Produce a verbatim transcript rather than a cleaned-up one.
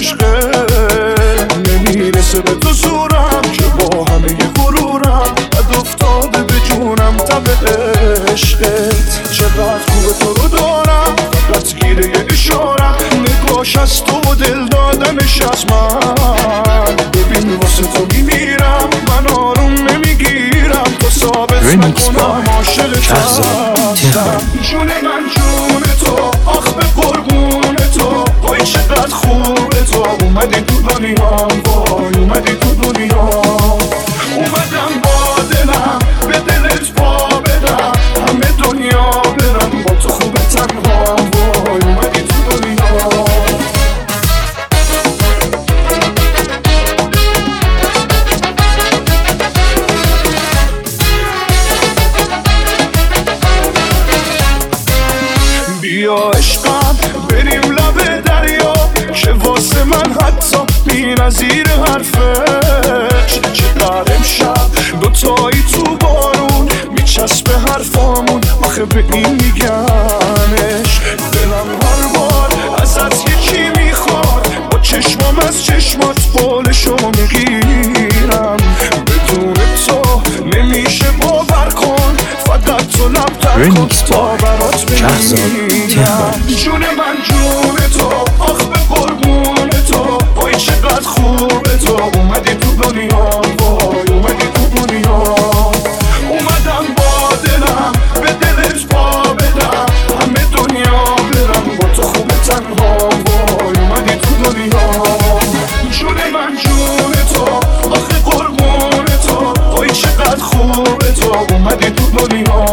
عشقه نمیرسه به تو زورم که با همه غرورم بد افتاده به جونم تب عشقت. چقدر خوبه تو رو دارم فقط گیره یه اشارم، نگاش از تو و دل دادنش از من. ببین واسه تو میمیرم من آروم نمیگیرم تا ثابت نکنم عاشقتم. جون من جون تو آخ به قربون تو، وای چقدر خوبه تو اومدی تو دنیا، وای اومدی تو دنیا. اومدم با دلم به دلت پا بدم، همه دنیا برم با تو خوبه تنها، وای اومدی تو دنیا. بیا عشقم بریم لب دریا که واسه من حتی بی نظیر حرفش. چقدر امشب دوتایی تو بارون میچسبه حرفامون، آخه به این میگنش. دلم هر بار ازت یکی میخواد، با چشمام از چشمات بالشو میگیرم. بدون تو نمیشه باور کن، فقط تو لب در کن تا برات بمیرم. جون من جون تو آخ به قربون تو، وای چقدر خوبه تو اومدی تو دنیا، وای اومدی تو دنیا. اومدم با دلم به دلت پا بدم، همه دنیا برم با تو خوبه تنها، وای اومدی تو دنیا. جون من جون تو آخ قربون تو، وای چقدر خوبه تو اومدی تو دنیا.